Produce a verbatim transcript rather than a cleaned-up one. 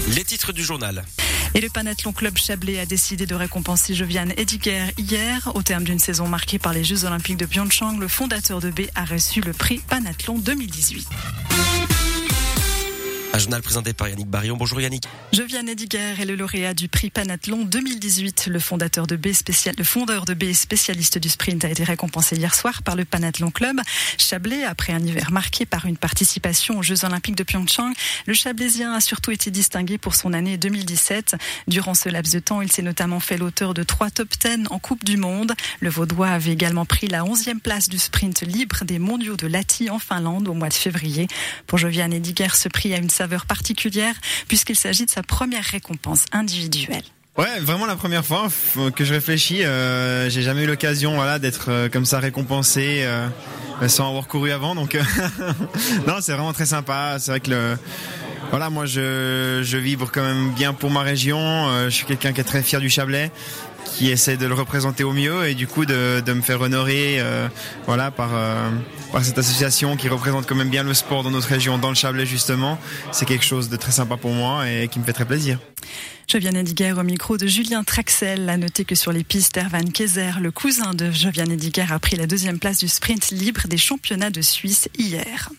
Les titres du journal. Et le Panathlon Club Chablais a décidé de récompenser Joviane Ediger hier. Au terme d'une saison marquée par les Jeux Olympiques de Pyeongchang, le fondateur de B a reçu le prix Panathlon deux mille dix-huit. Un journal présenté par Yannick Barillon. Bonjour Yannick. Joviane Ediger est le lauréat du prix Panathlon deux mille dix-huit. Le fondateur de B, spécial, le fondeur de B, spécialiste du sprint, a été récompensé hier soir par le Panathlon Club Chablais après un hiver marqué par une participation aux Jeux Olympiques de Pyeongchang. Le Chablaisien a surtout été distingué pour son année deux mille dix-sept. Durant ce laps de temps, il s'est notamment fait l'auteur de trois top dix en Coupe du Monde. Le Vaudois avait également pris la onzième place du sprint libre des mondiaux de Lahti en Finlande au mois de février. Pour Joviane Ediger, ce prix a une saveur particulière puisqu'il s'agit de sa première récompense individuelle. Ouais, vraiment la première fois que je réfléchis. Euh, j'ai jamais eu l'occasion, voilà, d'être euh, comme ça récompensé euh, sans avoir couru avant. Donc euh, non, c'est vraiment très sympa. C'est vrai que le Voilà, moi je, je vibre quand même bien pour ma région. Euh, je suis quelqu'un qui est très fier du Chablais, qui essaie de le représenter au mieux et du coup de, de me faire honorer euh, voilà, par, euh, par cette association qui représente quand même bien le sport dans notre région, dans le Chablais justement. C'est quelque chose de très sympa pour moi et qui me fait très plaisir. Joviane Ediger au micro de Julien Traxel. A noter que sur les pistes, Erwan Kayser, le cousin de Joviane Ediger, a pris la deuxième place du sprint libre des championnats de Suisse hier.